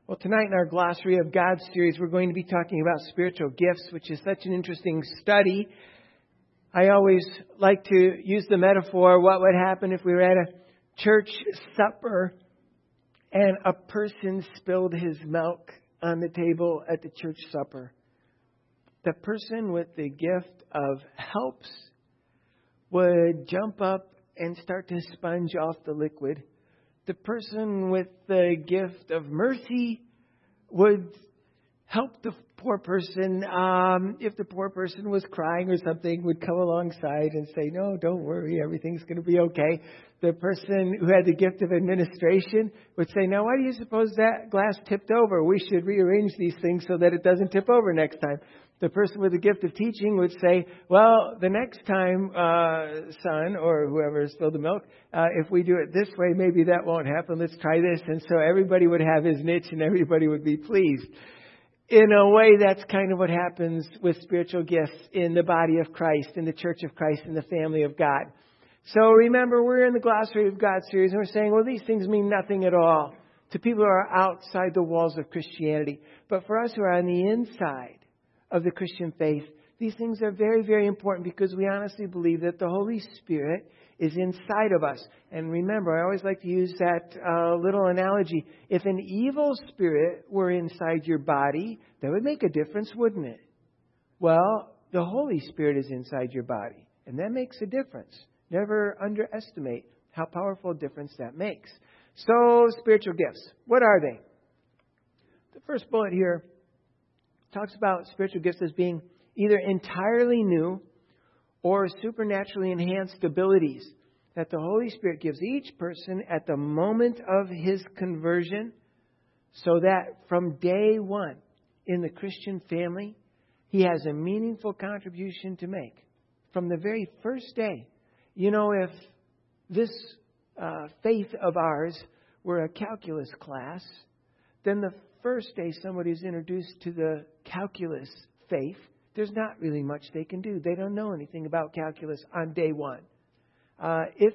Well, tonight in our Glossary of God series, we're going to be talking about spiritual gifts, which is such an interesting study. I always like to use the metaphor, what would happen if we were at a church supper and a person spilled his milk on the table at the church supper. The person with the gift of helps would jump up and start to sponge off the liquid. The person with the gift of mercy would help the poor person. If the poor person was crying or something, would come alongside and say, no, don't worry, everything's going to be okay. The person who had the gift of administration would say, now, why do you suppose that glass tipped over? We should rearrange these things so that it doesn't tip over next time. The person with the gift of teaching would say, well, the next time, son, or whoever spilled the milk, if we do it this way, maybe that won't happen. Let's try this. And so everybody would have his niche and everybody would be pleased. In a way, that's kind of what happens with spiritual gifts in the body of Christ, in the church of Christ, in the family of God. So remember, we're in the Glossary of God series, and we're saying, well, these things mean nothing at all to people who are outside the walls of Christianity. But for us who are on the inside of the Christian faith, these things are very, very important because we honestly believe that the Holy Spirit is inside of us. And remember, I always like to use that little analogy. If an evil spirit were inside your body, that would make a difference, wouldn't it? Well, the Holy Spirit is inside your body, and that makes a difference. Never underestimate how powerful a difference that makes. So, spiritual gifts, what are they? The first bullet here talks about spiritual gifts as being either entirely new or supernaturally enhanced abilities that the Holy Spirit gives each person at the moment of his conversion, so that from day one in the Christian family, he has a meaningful contribution to make. From the very first day. You know, if this faith of ours were a calculus class, then the first day somebody's introduced to the calculus faith, there's not really much they can do. They don't know anything about calculus on day one. If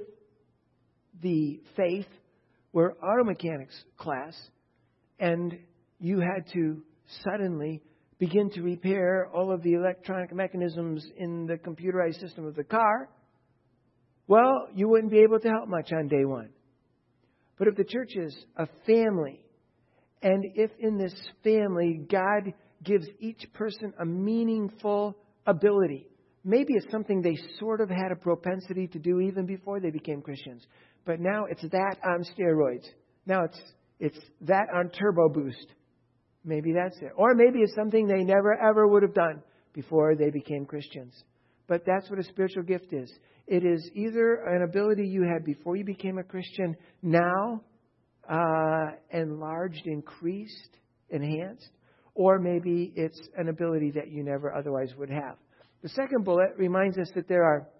the faith were auto mechanics class and you had to suddenly begin to repair all of the electronic mechanisms in the computerized system of the car, well, you wouldn't be able to help much on day one. But if the church is a family, and if in this family God gives each person a meaningful ability, maybe it's something they sort of had a propensity to do even before they became Christians, but now it's that on steroids. Now it's that on turbo boost. Maybe that's it. Or maybe it's something they never ever would have done before they became Christians. But that's what a spiritual gift is. It is either an ability you had before you became a Christian, now enlarged, increased, enhanced, or maybe it's an ability that you never otherwise would have. The second bullet reminds us that there are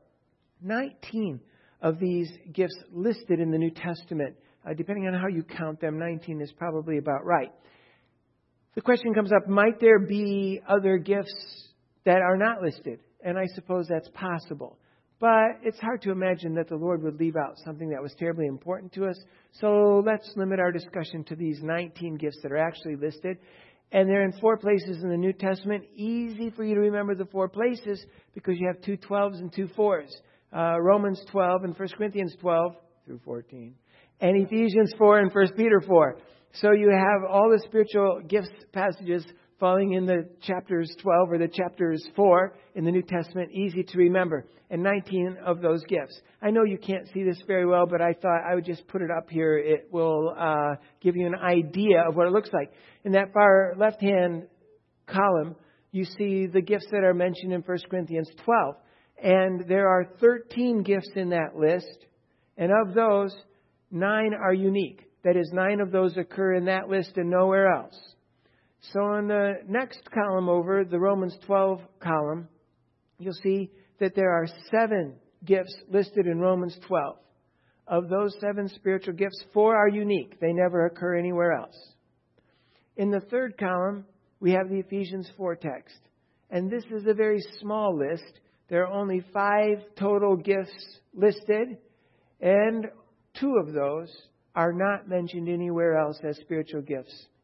19 of these gifts listed in the New Testament. Depending on how you count them, 19 is probably about right. The question comes up, might there be other gifts that are not listed? And I suppose that's possible. But it's hard to imagine that the Lord would leave out something that was terribly important to us. So let's limit our discussion to these 19 gifts that are actually listed. And they're in 4 places in the New Testament. Easy for you to remember the 4 places because you have 2 12s and 2 4s. Romans 12 and 1 Corinthians 12 through 14. And Ephesians 4 and 1 Peter 4. So you have all the spiritual gifts passages falling in the chapters 12 or the chapters 4 in the New Testament, easy to remember. And 19 of those gifts. I know you can't see this very well, but I thought I would just put it up here. It will give you an idea of what it looks like. In that far left-hand column, you see the gifts that are mentioned in 1 Corinthians 12. And there are 13 gifts in that list. And of those, 9 are unique. That is, 9 of those occur in that list and nowhere else. So on the next column over, the Romans 12 column, you'll see that there are 7 gifts listed in Romans 12. Of those 7 spiritual gifts, 4 are unique. They never occur anywhere else. In the third column, we have the Ephesians 4 text. And this is a very small list. There are only 5 total gifts listed, and 2 of those are not mentioned anywhere else as spiritual gifts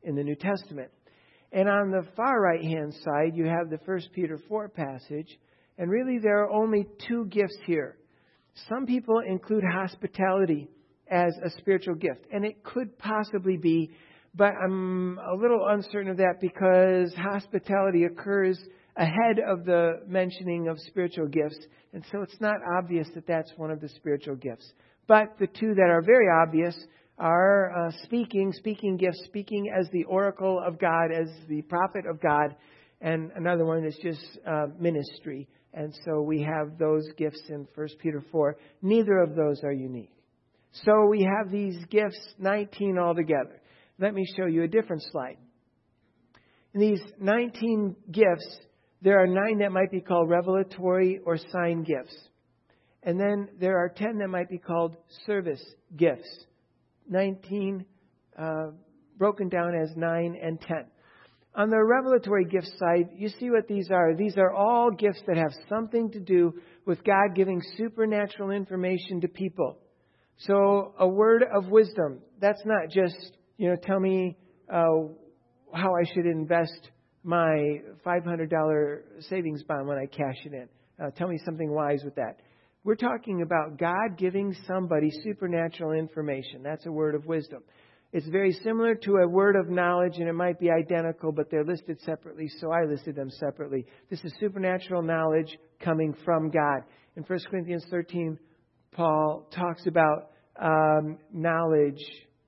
in the New Testament. And on the far right-hand side, you have the 1 Peter 4 passage. And really, there are only two gifts here. Some people include hospitality as a spiritual gift. And it could possibly be, but I'm a little uncertain of that because hospitality occurs ahead of the mentioning of spiritual gifts. And so it's not obvious that that's one of the spiritual gifts. But the two that are very obvious are speaking gifts, speaking as the oracle of God, as the prophet of God. And another one is just ministry. And so we have those gifts in 1 Peter 4. Neither of those are unique. So we have these gifts, 19 altogether. Let me show you a different slide. In these 19 gifts, there are 9 that might be called revelatory or sign gifts. And then there are 10 that might be called service gifts. 19 broken down as 9 and 10. On the revelatory gift side, you see what these are. These are all gifts that have something to do with God giving supernatural information to people. So a word of wisdom, that's not just, tell me how I should invest my $500 savings bond when I cash it in. Tell me something wise with that. We're talking about God giving somebody supernatural information. That's a word of wisdom. It's very similar to a word of knowledge, and it might be identical, but they're listed separately, so I listed them separately. This is supernatural knowledge coming from God. In 1 Corinthians 13, Paul talks about knowledge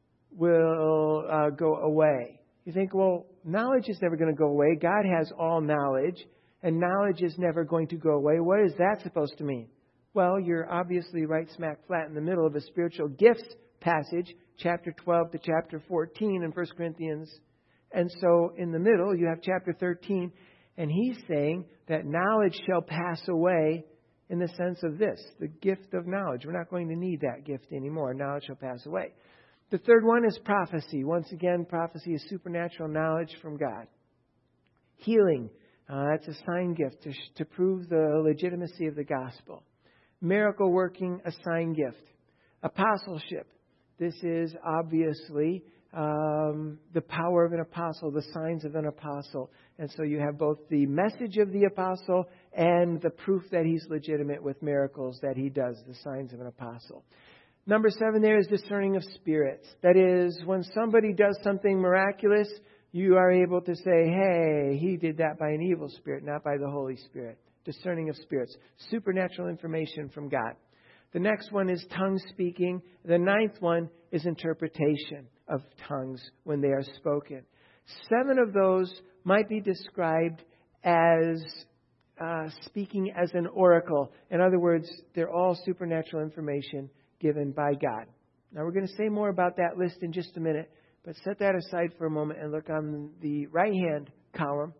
will go away. You think, well, knowledge is never going to go away. God has all knowledge, and knowledge is never going to go away. What is that supposed to mean? Well, you're obviously right smack flat in the middle of a spiritual gifts passage, chapter 12 to chapter 14 in 1 Corinthians. And so in the middle, you have chapter 13, and he's saying that knowledge shall pass away in the sense of this, the gift of knowledge. We're not going to need that gift anymore. Knowledge shall pass away. The third one is prophecy. Once again, prophecy is supernatural knowledge from God. Healing, that's a sign gift to prove the legitimacy of the gospel. Miracle working, a sign gift. Apostleship. This is obviously the power of an apostle, the signs of an apostle. And so you have both the message of the apostle and the proof that he's legitimate with miracles that he does, the signs of an apostle. Number 7 there is discerning of spirits. That is, when somebody does something miraculous, you are able to say, hey, he did that by an evil spirit, not by the Holy Spirit. Discerning of spirits. Supernatural information from God. The next one is tongue speaking. The 9th one is interpretation of tongues when they are spoken. 7 of those might be described as speaking as an oracle. In other words, they're all supernatural information given by God. Now we're going to say more about that list in just a minute, but set that aside for a moment and look on the right-hand column.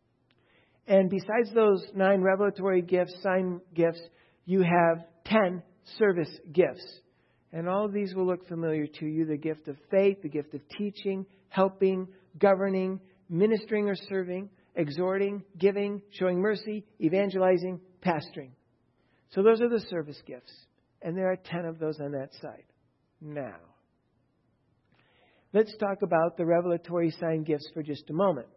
And besides those 9 revelatory gifts, sign gifts, you have 10 service gifts. And all of these will look familiar to you. The gift of faith, the gift of teaching, helping, governing, ministering or serving, exhorting, giving, showing mercy, evangelizing, pastoring. So those are the service gifts. And there are 10 of those on that side. Now, let's talk about the revelatory sign gifts for just a moment.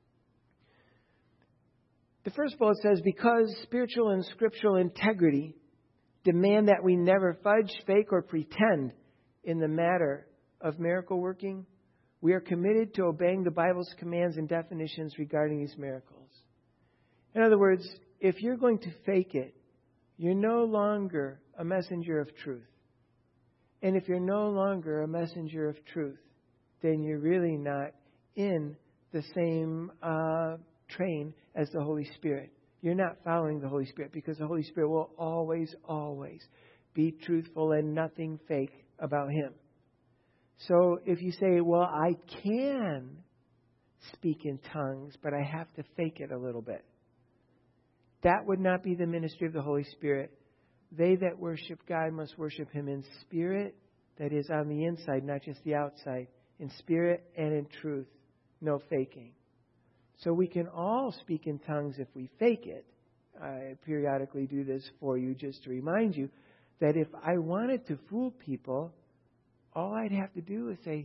The first bullet says, because spiritual and scriptural integrity demand that we never fudge, fake, or pretend in the matter of miracle working, we are committed to obeying the Bible's commands and definitions regarding these miracles. In other words, if you're going to fake it, you're no longer a messenger of truth. And if you're no longer a messenger of truth, then you're really not in the same train as the Holy Spirit. You're not following the Holy Spirit because the Holy Spirit will always, always be truthful and nothing fake about Him. So if you say, well, I can speak in tongues, but I have to fake it a little bit, that would not be the ministry of the Holy Spirit. They that worship God must worship Him in spirit, that is on the inside, not just the outside, in spirit and in truth, no faking. So we can all speak in tongues if we fake it. I periodically do this for you just to remind you that if I wanted to fool people, all I'd have to do is say,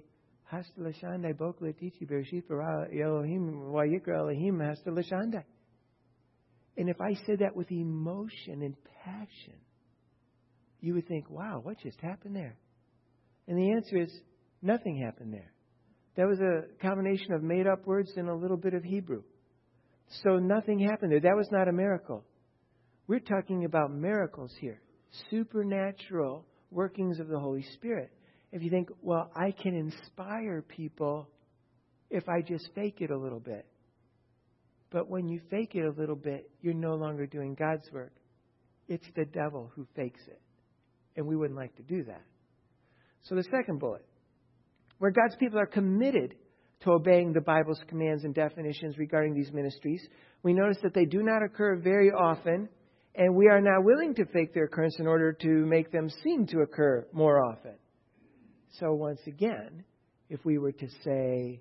Hasta Lashandai Bokla Tichi Bereshit Bara Elohim Wayikra Elohim Hasta Lashandai. And if I said that with emotion and passion, you would think, wow, what just happened there? And the answer is, nothing happened there. That was a combination of made-up words and a little bit of Hebrew. So nothing happened there. That was not a miracle. We're talking about miracles here. Supernatural workings of the Holy Spirit. If you think, well, I can inspire people if I just fake it a little bit. But when you fake it a little bit, you're no longer doing God's work. It's the devil who fakes it. And we wouldn't like to do that. So the second bullet, where God's people are committed to obeying the Bible's commands and definitions regarding these ministries, we notice that they do not occur very often, and we are not willing to fake their occurrence in order to make them seem to occur more often. So once again, if we were to say,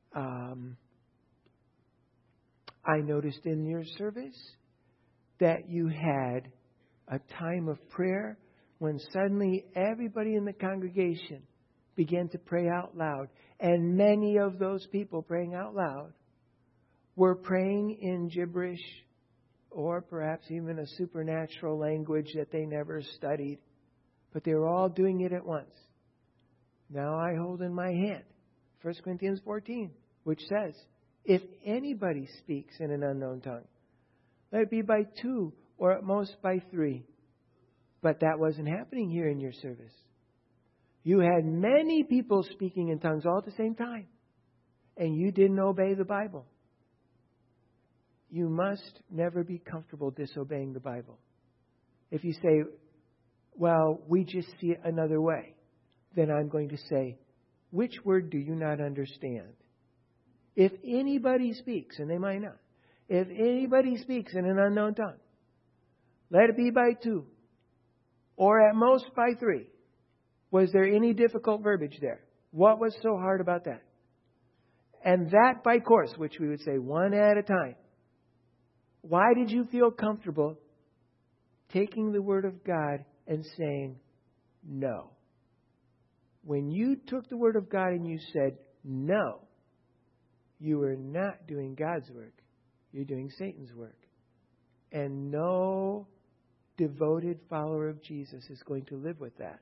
I noticed in your service that you had a time of prayer when suddenly everybody in the congregation began to pray out loud. And many of those people praying out loud were praying in gibberish or perhaps even a supernatural language that they never studied. But they were all doing it at once. Now I hold in my hand 1 Corinthians 14, which says, if anybody speaks in an unknown tongue, let it be by 2 or at most by 3. But that wasn't happening here in your service. You had many people speaking in tongues all at the same time. And you didn't obey the Bible. You must never be comfortable disobeying the Bible. If you say, well, we just see it another way, then I'm going to say, which word do you not understand? If anybody speaks, and they might not, if anybody speaks in an unknown tongue, let it be by 2, or at most by 3. Was there any difficult verbiage there? What was so hard about that? And that by course, which we would say one at a time. Why did you feel comfortable taking the Word of God and saying no? When you took the Word of God and you said no, you were not doing God's work. You're doing Satan's work. And no devoted follower of Jesus is going to live with that.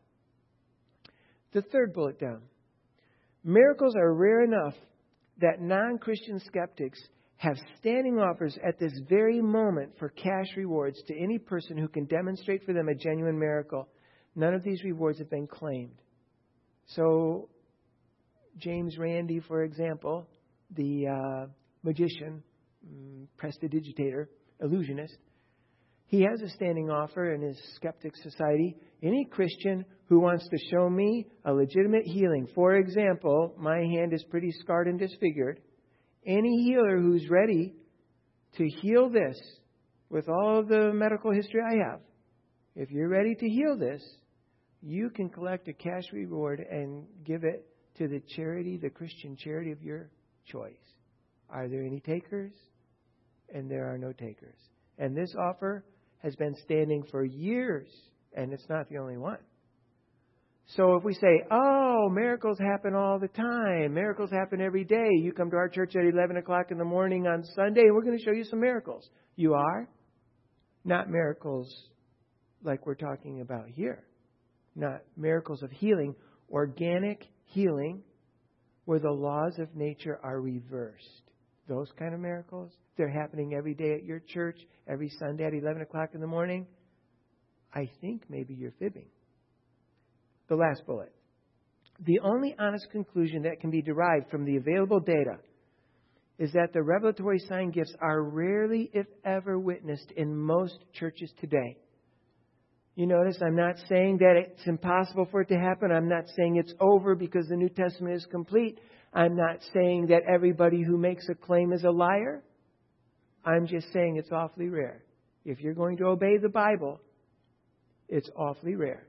The third bullet down. Miracles are rare enough that non-Christian skeptics have standing offers at this very moment for cash rewards to any person who can demonstrate for them a genuine miracle. None of these rewards have been claimed. So, James Randi, for example, the magician, prestidigitator, illusionist, he has a standing offer in his skeptic society. Any Christian who wants to show me a legitimate healing, for example, my hand is pretty scarred and disfigured. Any healer who's ready to heal this with all of the medical history I have, if you're ready to heal this, you can collect a cash reward and give it to the charity, the Christian charity of your choice. Are there any takers? And there are no takers. And this offer has been standing for years, and it's not the only one. So if we say, oh, miracles happen all the time. Miracles happen every day. You come to our church at 11 o'clock in the morning on Sunday, and we're going to show you some miracles. You are? Not miracles like we're talking about here. Not miracles of healing. Organic healing where the laws of nature are reversed. Those kind of miracles, they're happening every day at your church, every Sunday at 11 o'clock in the morning. I think maybe you're fibbing. The last bullet. The only honest conclusion that can be derived from the available data is that the revelatory sign gifts are rarely, if ever, witnessed in most churches today. You notice I'm not saying that it's impossible for it to happen. I'm not saying it's over because the New Testament is complete. I'm not saying that everybody who makes a claim is a liar. I'm just saying it's awfully rare. If you're going to obey the Bible, it's awfully rare.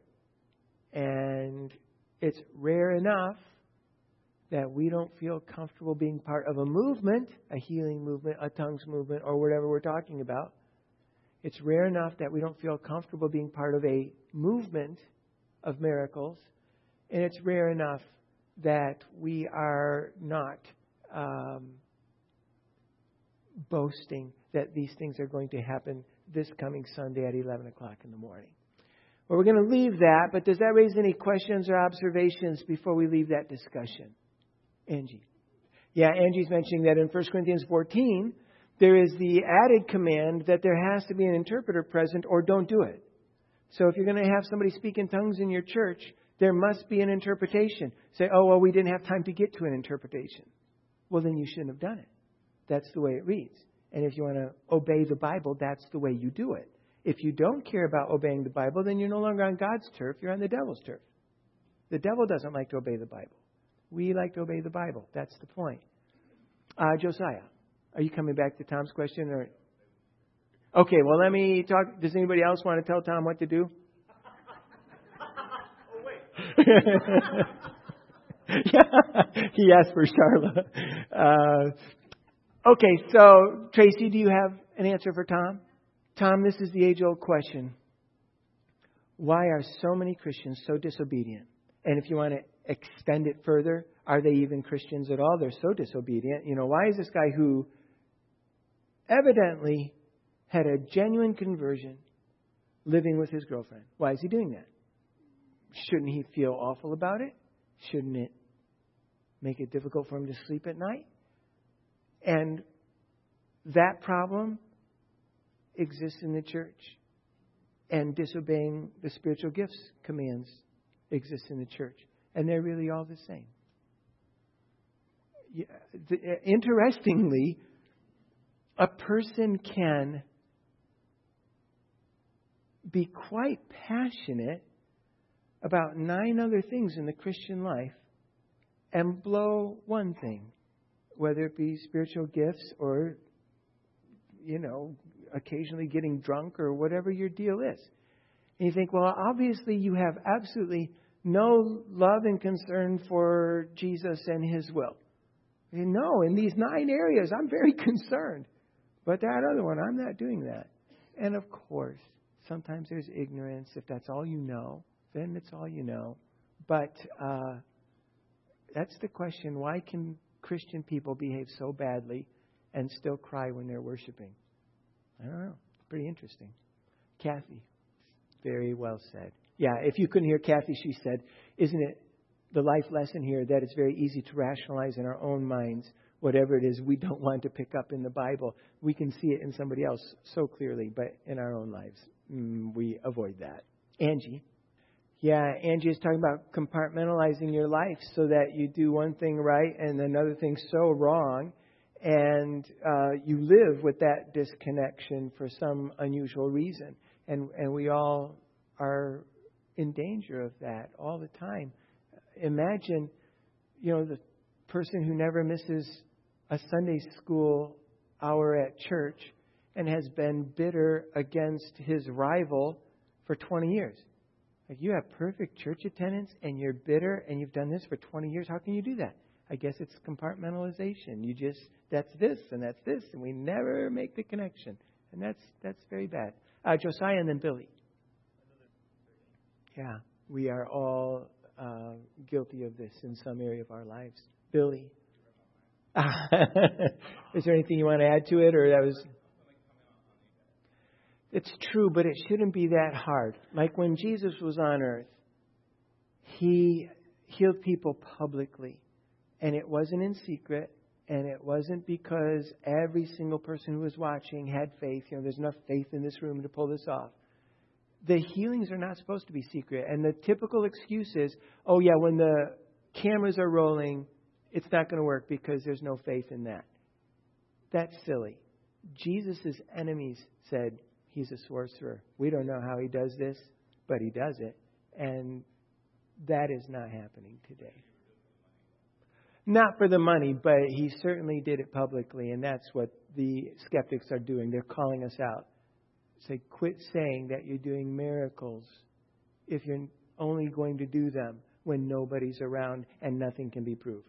And it's rare enough that we don't feel comfortable being part of a movement, a healing movement, a tongues movement, or whatever we're talking about. It's rare enough that we don't feel comfortable being part of a movement of miracles. And it's rare enough that we are not boasting that these things are going to happen this coming Sunday at 11 o'clock in the morning. Well, we're going to leave that, but does that raise any questions or observations before we leave that discussion? Angie. Yeah, Angie's mentioning that in 1 Corinthians 14, there is the added command that there has to be an interpreter present or don't do it. So if you're going to have somebody speak in tongues in your church, there must be an interpretation. Say, oh, well, we didn't have time to get to an interpretation. Well, then you shouldn't have done it. That's the way it reads. And if you want to obey the Bible, that's the way you do it. If you don't care about obeying the Bible, then you're no longer on God's turf. You're on the devil's turf. The devil doesn't like to obey the Bible. We like to obey the Bible. That's the point. Josiah, are you coming back to Tom's question? Or okay, well, let me talk. Does anybody else want to tell Tom what to do? Oh, wait. Yeah, he asked for Charla. Okay, so Tracy, do you have an answer for Tom? Tom, this is the age-old question. Why are so many Christians so disobedient? And if you want to extend it further, are they even Christians at all? They're so disobedient. You know, why is this guy who evidently had a genuine conversion living with his girlfriend? Why is he doing that? Shouldn't he feel awful about it? Shouldn't it make it difficult for him to sleep at night? And that problem exists in the church. And disobeying the spiritual gifts commands exist in the church. And they're really all the same. Interestingly, a person can be quite passionate about 9 other things in the Christian life and blow one thing, whether it be spiritual gifts or, you know, occasionally getting drunk or whatever your deal is. And you think, well, obviously you have absolutely no love and concern for Jesus and His will. And no, in these 9 areas, I'm very concerned. But that other one, I'm not doing that. And of course, sometimes there's ignorance. If that's all you know, then it's all you know. But that's the question. Why can Christian people behave so badly and still cry when they're worshiping? I don't know. It's pretty interesting. Kathy, very well said. Yeah, if you couldn't hear Kathy, she said, isn't it the life lesson here that it's very easy to rationalize in our own minds whatever it is we don't want to pick up in the Bible. We can see it in somebody else so clearly, but in our own lives, we avoid that. Angie. Yeah, Angie is talking about compartmentalizing your life so that you do one thing right and another thing so wrong. And you live with that disconnection for some unusual reason. And we all are in danger of that all the time. Imagine, you know, the person who never misses a Sunday school hour at church and has been bitter against his rival for 20 years. Like, you have perfect church attendance and you're bitter and you've done this for 20 years. How can you do that? I guess it's compartmentalization. You just, that's this and we never make the connection. And that's very bad. Josiah and then Billy. Yeah, we are all guilty of this in some area of our lives. Billy. Is there anything you want to add to it? Or that was... It's true, but it shouldn't be that hard. Like when Jesus was on earth, He healed people publicly. And it wasn't in secret. And it wasn't because every single person who was watching had faith. You know, there's enough faith in this room to pull this off. The healings are not supposed to be secret. And the typical excuse is, oh yeah, when the cameras are rolling, it's not going to work because there's no faith in that. That's silly. Jesus' enemies said he's a sorcerer. We don't know how he does this, but he does it. And that is not happening today. Not for the money, but he certainly did it publicly. And that's what the skeptics are doing. They're calling us out. Say, quit saying that you're doing miracles if you're only going to do them when nobody's around and nothing can be proved.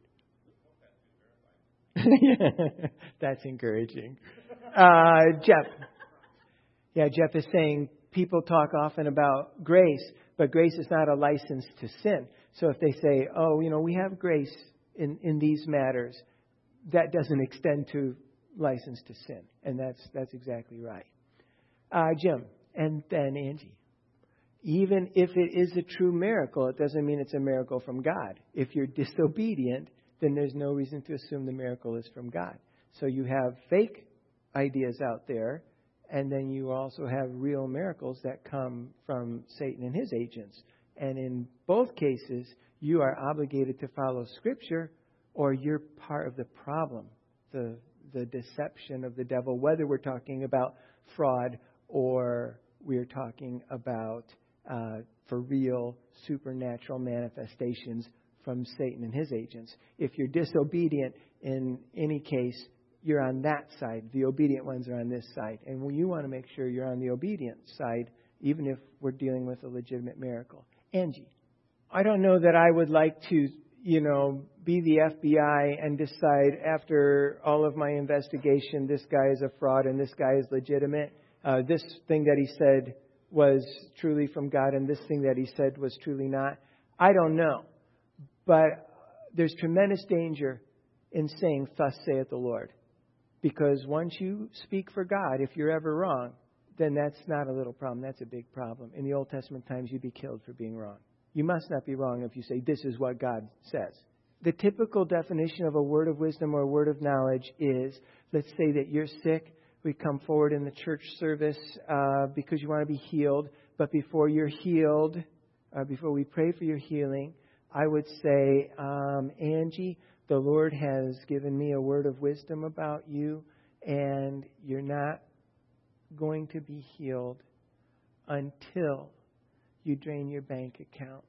That's encouraging. Jeff. Yeah, Jeff is saying people talk often about grace, but grace is not a license to sin. So if they say, oh, we have grace in these matters, that doesn't extend to license to sin. And that's exactly right. Jim, and then Angie. Even if it is a true miracle, it doesn't mean it's a miracle from God. If you're disobedient, then there's no reason to assume the miracle is from God. So you have fake ideas out there, and then you also have real miracles that come from Satan and his agents. And in both cases, you are obligated to follow Scripture, or you're part of the problem, the deception of the devil, whether we're talking about fraud or we're talking about for real supernatural manifestations from Satan and his agents. If you're disobedient in any case, you're on that side. The obedient ones are on this side. And you want to make sure you're on the obedient side, even if we're dealing with a legitimate miracle. Angie, I don't know that I would like to, be the FBI and decide after all of my investigation, this guy is a fraud and this guy is legitimate. This thing that he said was truly from God and this thing that he said was truly not. I don't know. But there's tremendous danger in saying, thus saith the Lord. Because once you speak for God, if you're ever wrong, then that's not a little problem. That's a big problem. In the Old Testament times, you'd be killed for being wrong. You must not be wrong if you say, this is what God says. The typical definition of a word of wisdom or a word of knowledge is, let's say that you're sick. We come forward in the church service because you want to be healed. But before you're healed, before we pray for your healing, I would say, Angie, the Lord has given me a word of wisdom about you, and you're not going to be healed until you drain your bank account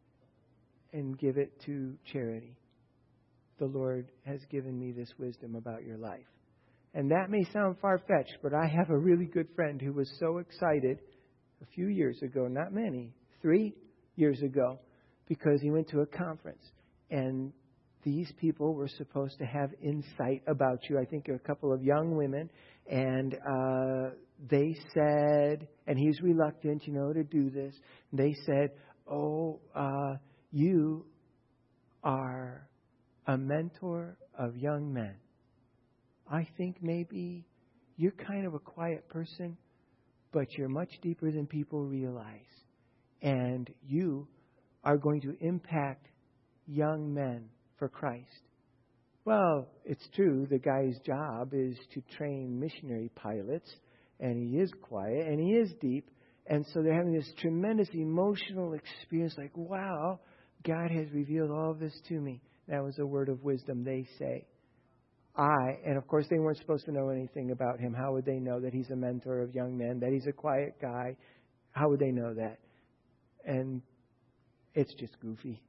and give it to charity. The Lord has given me this wisdom about your life. And that may sound far-fetched, but I have a really good friend who was so excited a few years ago, not many, 3 years ago, because he went to a conference. And these people were supposed to have insight about you. I think a couple of young women. And they said, and he's reluctant, to do this. They said, you are a mentor of young men. I think maybe you're kind of a quiet person, but you're much deeper than people realize. And you are going to impact young men for Christ. Well, it's true. The guy's job is to train missionary pilots, and he is quiet, and he is deep. And so they're having this tremendous emotional experience, like, wow, God has revealed all of this to me. That was a word of wisdom, they say. And of course they weren't supposed to know anything about him. How would they know that he's a mentor of young men, that he's a quiet guy? How would they know that? And it's just goofy.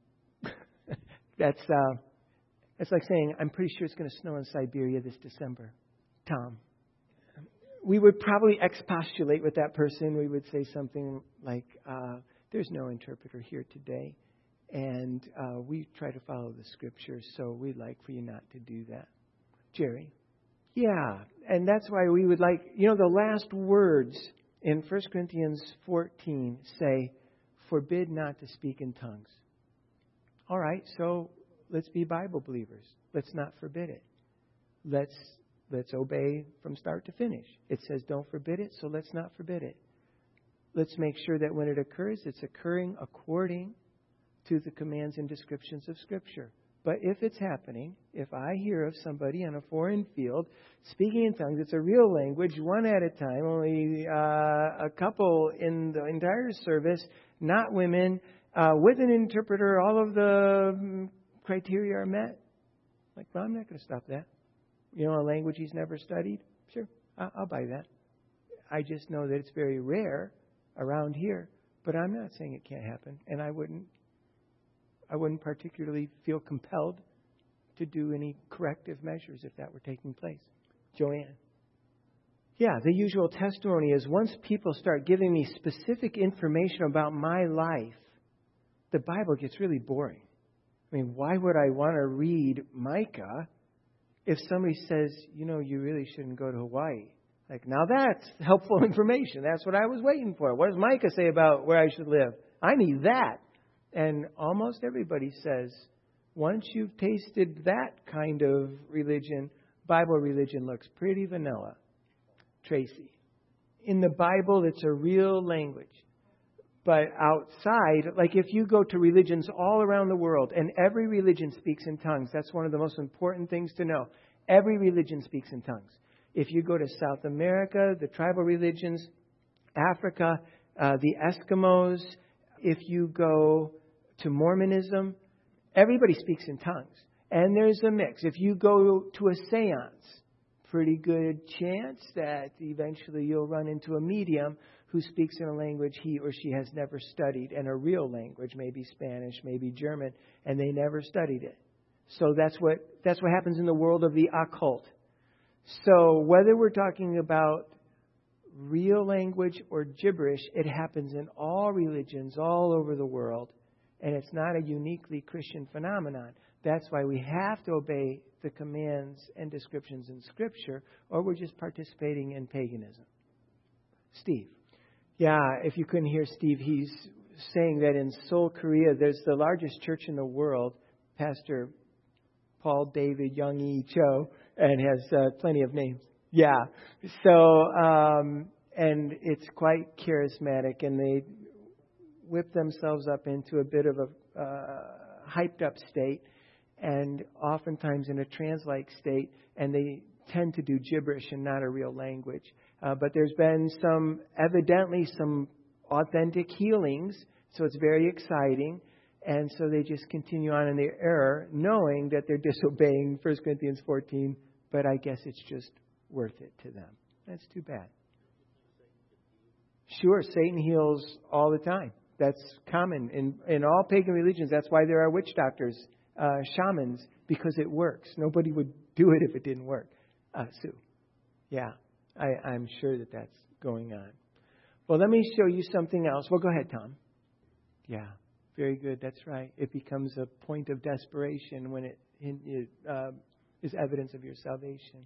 It's like saying, I'm pretty sure it's going to snow in Siberia this December. Tom. We would probably expostulate with that person. We would say something like, there's no interpreter here today. And we try to follow the Scriptures, so we'd like for you not to do that. Jerry? Yeah, and that's why we would like, the last words in 1 Corinthians 14 say, forbid not to speak in tongues. All right, so let's be Bible believers. Let's not forbid it. Let's obey from start to finish. It says don't forbid it, so let's not forbid it. Let's make sure that when it occurs, it's occurring according to the commands and descriptions of Scripture. But if it's happening, if I hear of somebody on a foreign field speaking in tongues, it's a real language, one at a time, only a couple in the entire service, not women, with an interpreter, all of the criteria are met. Like, well, I'm not going to stop that. A language he's never studied? Sure, I'll buy that. I just know that it's very rare around here, but I'm not saying it can't happen, and I wouldn't particularly feel compelled to do any corrective measures if that were taking place. Joanne? Yeah, the usual testimony is once people start giving me specific information about my life, the Bible gets really boring. I mean, why would I want to read Micah if somebody says, you really shouldn't go to Hawaii? Like, now that's helpful information. That's what I was waiting for. What does Micah say about where I should live? I need that. And almost everybody says, once you've tasted that kind of religion, Bible religion looks pretty vanilla. Tracy. In the Bible, it's a real language. But outside, like if you go to religions all around the world, and every religion speaks in tongues, that's one of the most important things to know. Every religion speaks in tongues. If you go to South America, the tribal religions, Africa, the Eskimos, if you go to Mormonism, everybody speaks in tongues. And there's a mix. If you go to a seance, pretty good chance that eventually you'll run into a medium who speaks in a language he or she has never studied, and a real language, maybe Spanish, maybe German, and they never studied it. So that's what happens in the world of the occult. So whether we're talking about real language or gibberish, it happens in all religions all over the world, and it's not a uniquely Christian phenomenon. That's why we have to obey the commands and descriptions in Scripture, or we're just participating in paganism. Steve. Yeah, if you couldn't hear Steve, he's saying that in Seoul, Korea, there's the largest church in the world, Pastor Paul David Young-E Cho, and has plenty of names. Yeah. So, and it's quite charismatic, and they whip themselves up into a bit of a hyped up state, and oftentimes in a trance-like state, and they tend to do gibberish and not a real language. But there's been evidently some authentic healings, so it's very exciting. And so they just continue on in their error, knowing that they're disobeying 1 Corinthians 14, but I guess it's just worth it to them. That's too bad. Sure, Satan heals all the time. That's common in all pagan religions. That's why there are witch doctors, shamans, because it works. Nobody would do it if it didn't work. Sue. Yeah, I'm sure that's going on. Well, let me show you something else. Well, go ahead, Tom. Yeah, very good. That's right. It becomes a point of desperation when it is evidence of your salvation.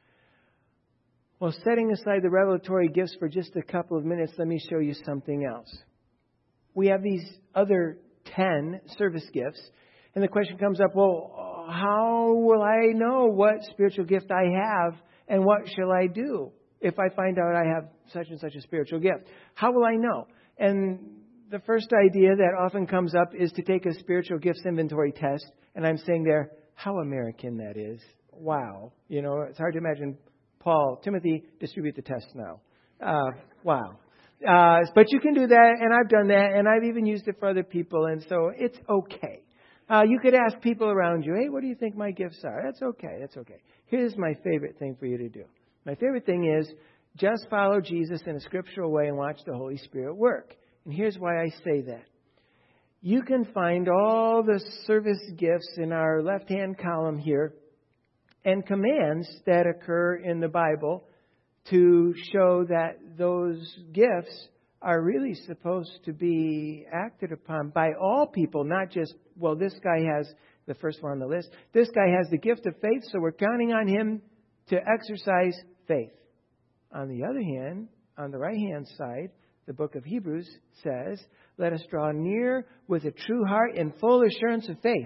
Well, setting aside the revelatory gifts for just a couple of minutes, let me show you something else. We have these other 10 service gifts, and the question comes up, well, how will I know what spiritual gift I have, and what shall I do if I find out I have such and such a spiritual gift? How will I know? And the first idea that often comes up is to take a spiritual gifts inventory test, and I'm saying there, how American that is. Wow. It's hard to imagine Timothy, distribute the test now. Wow. But you can do that, and I've done that, and I've even used it for other people, and so it's okay. You could ask people around you, hey, what do you think my gifts are? That's okay. That's okay. Here's my favorite thing for you to do. My favorite thing is just follow Jesus in a scriptural way and watch the Holy Spirit work. And here's why I say that. You can find all the service gifts in our left-hand column here and commands that occur in the Bible to show that those gifts are really supposed to be acted upon by all people, not just, well, this guy has the first one on the list. This guy has the gift of faith, so we're counting on him to exercise faith. On the other hand, on the right-hand side, the book of Hebrews says, let us draw near with a true heart and full assurance of faith.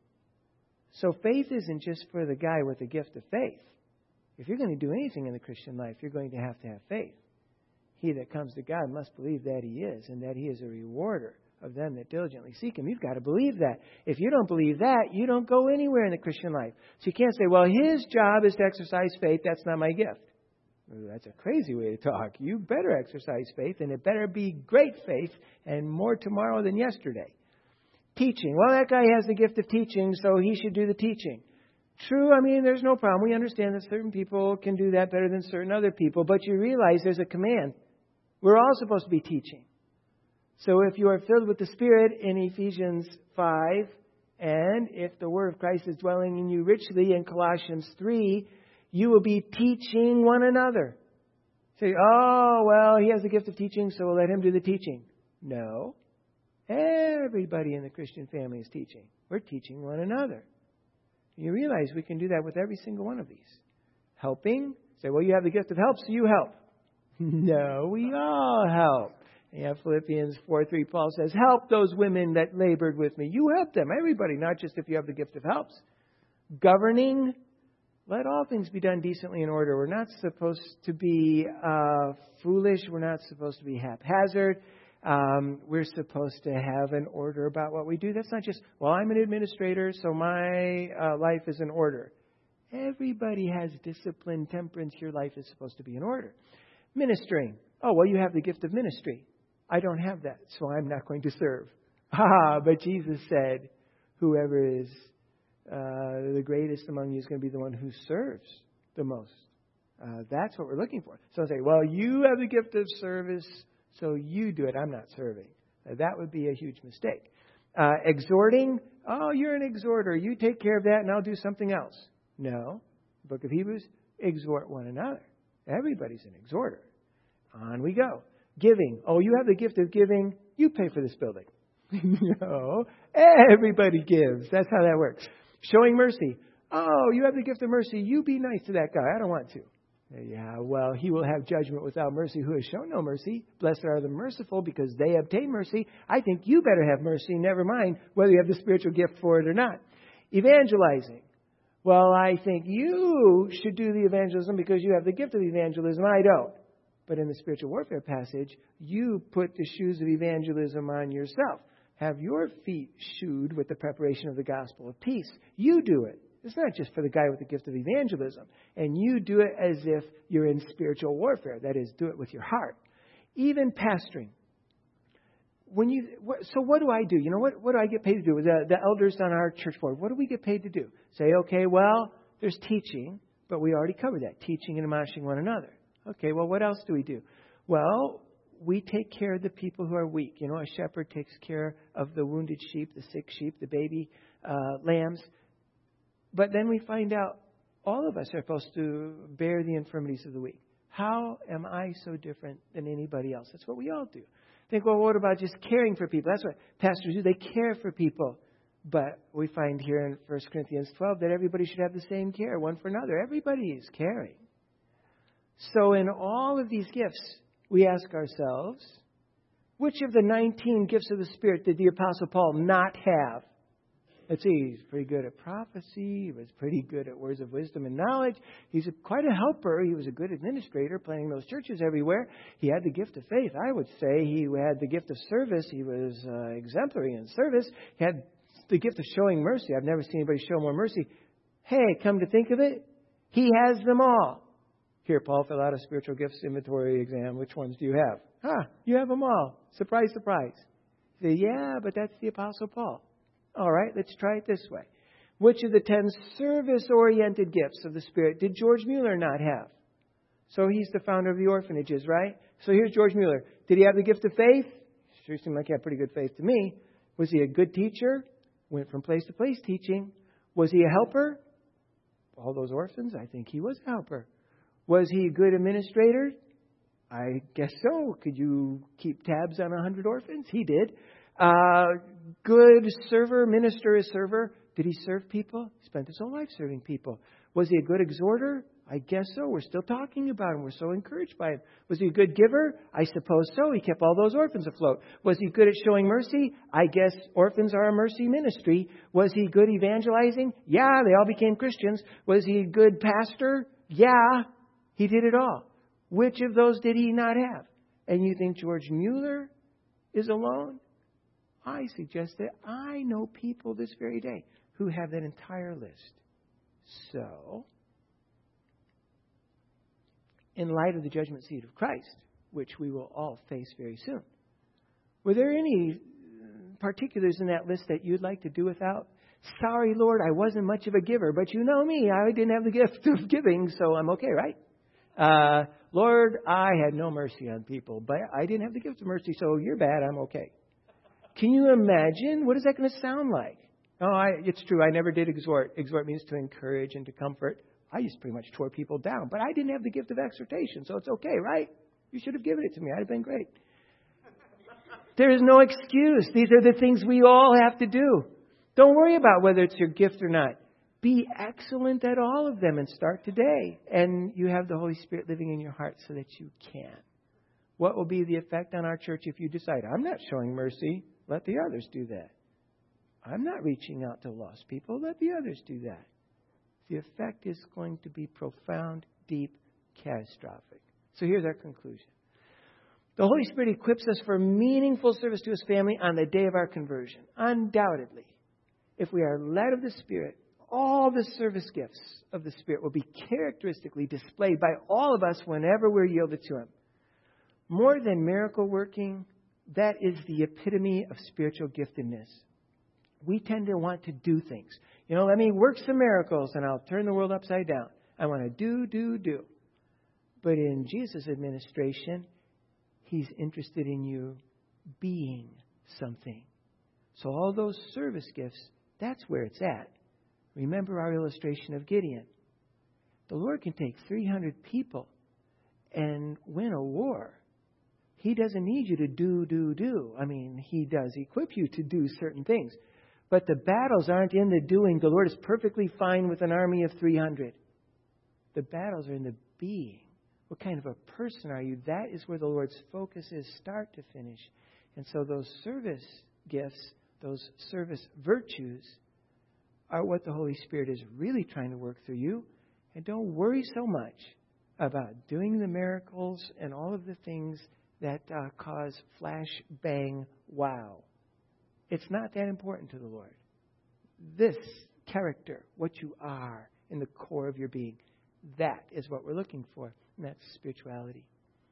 So faith isn't just for the guy with the gift of faith. If you're going to do anything in the Christian life, you're going to have faith. He that comes to God must believe that He is, and that He is a rewarder of them that diligently seek Him. You've got to believe that. If you don't believe that, you don't go anywhere in the Christian life. So you can't say, well, His job is to exercise faith. That's not my gift. Well, that's a crazy way to talk. You better exercise faith, and it better be great faith and more tomorrow than yesterday. Teaching. Well, that guy has the gift of teaching, so he should do the teaching. True, there's no problem. We understand that certain people can do that better than certain other people, but you realize there's a command. We're all supposed to be teaching. So if you are filled with the Spirit in Ephesians 5, and if the Word of Christ is dwelling in you richly in Colossians 3, you will be teaching one another. Say, oh, well, he has the gift of teaching, so we'll let him do the teaching. No. Everybody in the Christian family is teaching. We're teaching one another. You realize we can do that with every single one of these. Helping. Say, well, you have the gift of help, so you help. No, we all help. Yeah, Philippians 4:3, Paul says, help those women that labored with me. You help them, everybody, not just if you have the gift of helps. Governing, let all things be done decently in order. We're not supposed to be foolish. We're not supposed to be haphazard. We're supposed to have an order about what we do. That's not just, well, I'm an administrator, so my life is in order. Everybody has discipline, temperance. Your life is supposed to be in order. Ministering. Oh, well, you have the gift of ministry. I don't have that, so I'm not going to serve. But Jesus said, whoever is the greatest among you is going to be the one who serves the most. That's what we're looking for. So I say, well, you have the gift of service, so you do it. I'm not serving. That would be a huge mistake. Exhorting. Oh, you're an exhorter. You take care of that and I'll do something else. No. The book of Hebrews, exhort one another. Everybody's an exhorter. On we go. Giving. Oh, you have the gift of giving. You pay for this building. No. Everybody gives. That's how that works. Showing mercy. Oh, you have the gift of mercy. You be nice to that guy. I don't want to. Yeah, well, he will have judgment without mercy who has shown no mercy. Blessed are the merciful because they obtain mercy. I think you better have mercy. Never mind whether you have the spiritual gift for it or not. Evangelizing. Well, I think you should do the evangelism because you have the gift of evangelism. I don't. But in the spiritual warfare passage, you put the shoes of evangelism on yourself. Have your feet shoed with the preparation of the gospel of peace. You do it. It's not just for the guy with the gift of evangelism. And you do it as if you're in spiritual warfare. That is, do it with your heart. Even pastoring. So what do I do? You know, what do I get paid to do? The elders on our church board, what do we get paid to do? Say, okay, well, there's teaching, but we already covered that. Teaching and admonishing one another. Okay, well, what else do we do? Well, we take care of the people who are weak. You know, a shepherd takes care of the wounded sheep, the sick sheep, the baby lambs. But then we find out all of us are supposed to bear the infirmities of the weak. How am I so different than anybody else? That's what we all do. Think, well, what about just caring for people? That's what pastors do. They care for people. But we find here in 1 Corinthians 12 that everybody should have the same care, one for another. Everybody is caring. So in all of these gifts, we ask ourselves, which of the 19 gifts of the Spirit did the Apostle Paul not have? Let's see, he's pretty good at prophecy. He was pretty good at words of wisdom and knowledge. He's quite a helper. He was a good administrator, planting those churches everywhere. He had the gift of faith. I would say he had the gift of service. He was exemplary in service. He had the gift of showing mercy. I've never seen anybody show more mercy. Hey, come to think of it, he has them all. Here, Paul, fill out a spiritual gifts inventory exam. Which ones do you have? You have them all. Surprise, surprise. You say, yeah, but that's the Apostle Paul. All right, let's try it this way. Which of the 10 service-oriented gifts of the Spirit did George Mueller not have? So he's the founder of the orphanages, right? So here's George Mueller. Did he have the gift of faith? Sure seemed like he had pretty good faith to me. Was he a good teacher? Went from place to place teaching. Was he a helper? All those orphans, I think he was a helper. Was he a good administrator? I guess so. Could you keep tabs on 100 orphans? He did. Good server, minister is server. Did he serve people? He spent his whole life serving people. Was he a good exhorter? I guess so. We're still talking about him. We're so encouraged by him. Was he a good giver? I suppose so. He kept all those orphans afloat. Was he good at showing mercy? I guess orphans are a mercy ministry. Was he good evangelizing? Yeah, they all became Christians. Was he a good pastor? Yeah, he did it all. Which of those did he not have? And you think George Mueller is alone? I suggest that I know people this very day who have that entire list. So, in light of the judgment seat of Christ, which we will all face very soon, were there any particulars in that list that you'd like to do without? Sorry, Lord, I wasn't much of a giver, but you know me, I didn't have the gift of giving, so I'm okay, right? Lord, I had no mercy on people, but I didn't have the gift of mercy, so you're bad, I'm okay. Can you imagine? What is that going to sound like? Oh, it's true. I never did exhort. Exhort means to encourage and to comfort. I just pretty much tore people down. But I didn't have the gift of exhortation, so it's okay, right? You should have given it to me. I'd have been great. There is no excuse. These are the things we all have to do. Don't worry about whether it's your gift or not. Be excellent at all of them and start today. And you have the Holy Spirit living in your heart so that you can. What will be the effect on our church if you decide, I'm not showing mercy, let the others do that. I'm not reaching out to lost people, let the others do that. The effect is going to be profound, deep, catastrophic. So here's our conclusion. The Holy Spirit equips us for meaningful service to His family on the day of our conversion. Undoubtedly, if we are led of the Spirit, all the service gifts of the Spirit will be characteristically displayed by all of us whenever we're yielded to Him. More than miracle working, that is the epitome of spiritual giftedness. We tend to want to do things. Let me work some miracles and I'll turn the world upside down. I want to do. But in Jesus' administration, He's interested in you being something. So all those service gifts, that's where it's at. Remember our illustration of Gideon. The Lord can take 300 people and win a war. He doesn't need you to do. I mean, He does equip you to do certain things. But the battles aren't in the doing. The Lord is perfectly fine with an army of 300. The battles are in the being. What kind of a person are you? That is where the Lord's focus is, start to finish. And so those service gifts, those service virtues, are what the Holy Spirit is really trying to work through you. And don't worry so much about doing the miracles and all of the things that cause flash, bang, wow. It's not that important to the Lord. This character, what you are in the core of your being, that is what we're looking for. And that's spirituality.